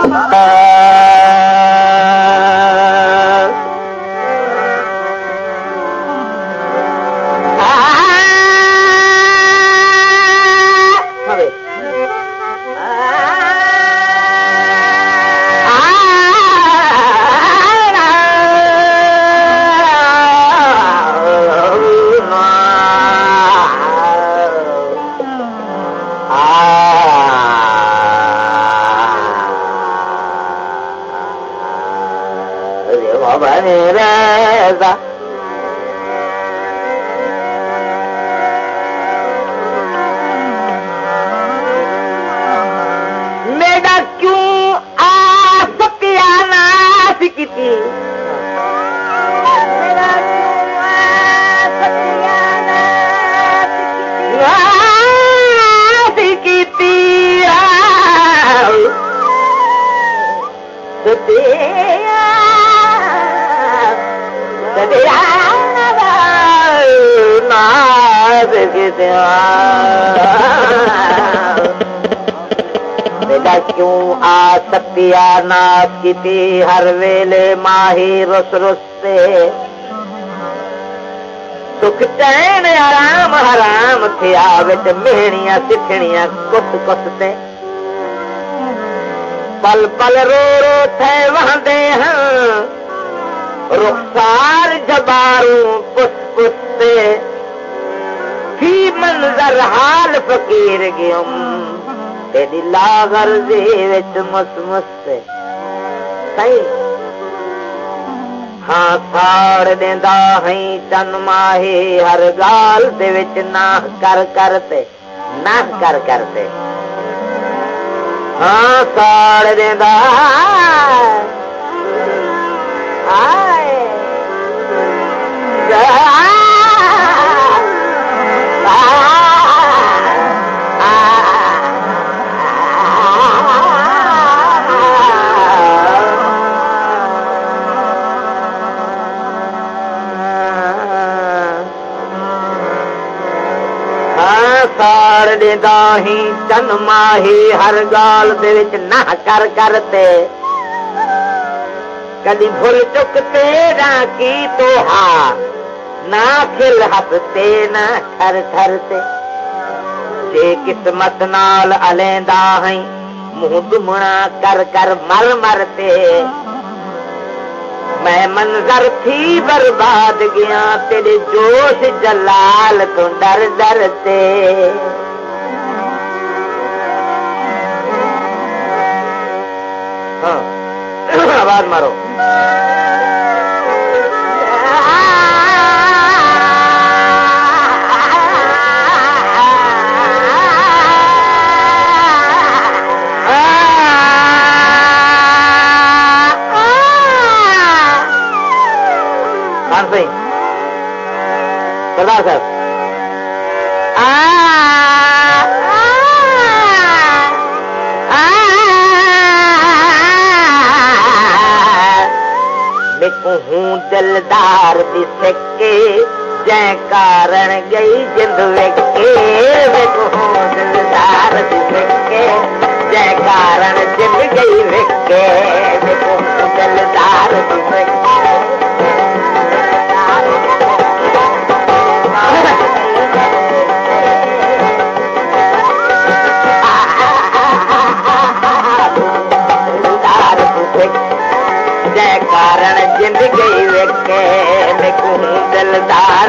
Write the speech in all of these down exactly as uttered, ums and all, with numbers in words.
क्यों आ सत्यानाश की हर वेले माही रुस रुस से सुख चैन आराम हराम थिया विच मेहणियां सिखणियां कुस कुस ते पल पल रो रो थे वहंदे हैं रुखसार जबारू पुस पुस ते थी मंजर हाल फकीर गियुम तेरी लागर दे विच मुस मुस ते सही हाँ साड़ देंदा है चन माहे हर गाल दे विच नाह कर करते नाह कर करते हाँ साड़ देंदा आए साड़ देंदा ही चन माही हर गाल दे विच नाह कर करते कदी भुल चुक तेरा की तो हा ना खिल हसते ना ठर ठरते जे किस्मत नाल अलेंदा है मुंह दुमना कर कर मर मरते मैं मंजर थी बर्बाद गया तेरे जोश जलाल तो डर डरते हाँ आवाज मारो सरदार साहब देखो हूँ दिलदार दिसके जै कारण गई जिंद वेके देखो हूँ दिलदार दिसके जै कारण जिंद गई वेके देखो हूँ दिलदार दिसके जय कारण जिंदगी वेखे देखूं दिलदार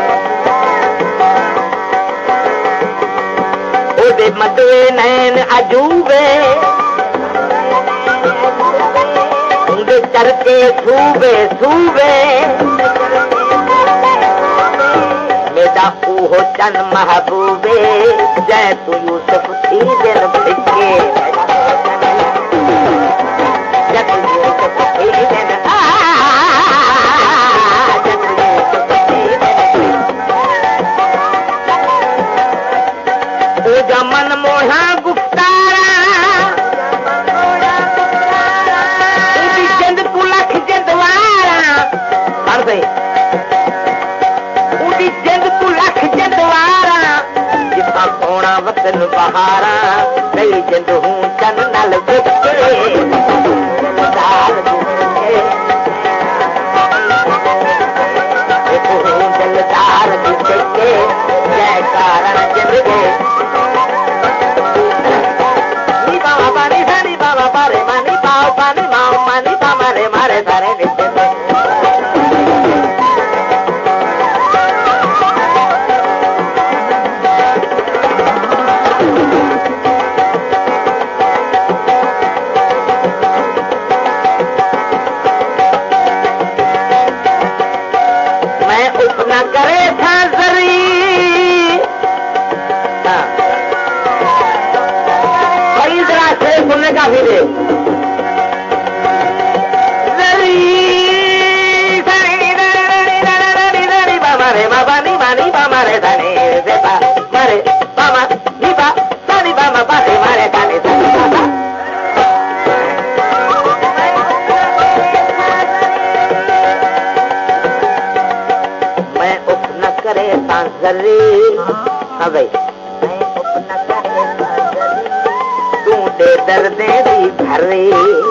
ओदे मदवे नैन अजूबे उनके चरके सूबे सूबे मेरा ऊहो चन महबूबे जय तू यूसुफ थी दिन फिके मन मोहा गुफ्तारा जिंद को लख जदवारा हर से उदी जिंद को लख जदवारा जिथा सोना वतन बहारा कई जिंद हूं मारे धने से पा मारे पामा निपा सानी पामा पारे मारे धने से पामा मैं उप न करे सांसरी हाँ भाई मैं उप न करे सांसरी तू दे दर्दे दी भरे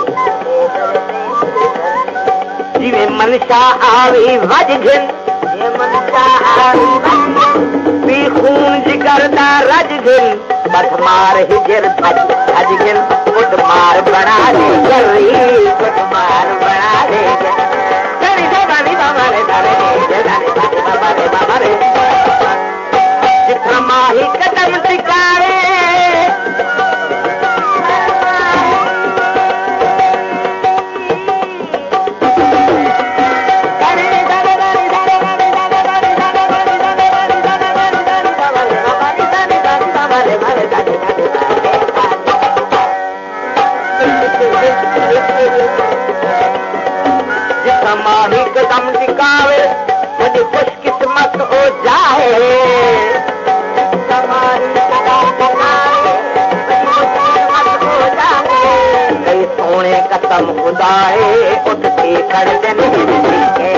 जिवे मनशा आवी वज घिन ये मनशा आवी वज पी खून जिगर दा रज घिन बठ मार हिजर भज भज घिन उठ मार बना दे गरी उठ मार बना दे गरी बाबा नी बाबा रे दारे रे दारे बाबा रे बाबा रे जितना माही कदम टिकावे समाही कदम टिकावे मुझे खुशकिस्मत हो जाए समाही कदम टिकावे खुशकिस्मत हो जाए कई सोने कसम खुदाए उठ के कर दिन के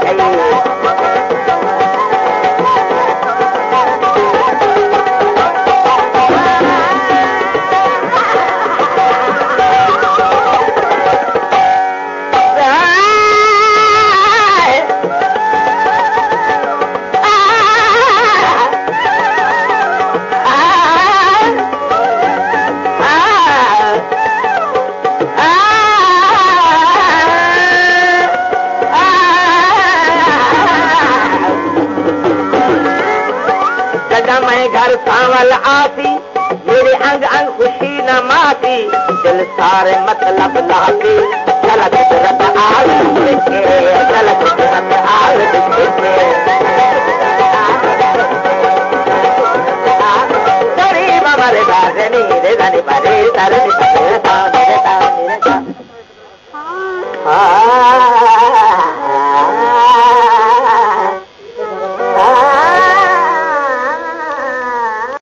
घर सांवल आती मेरे अंग अंग खुशी न माती दिल सारे मतलब लाती चलत रत आई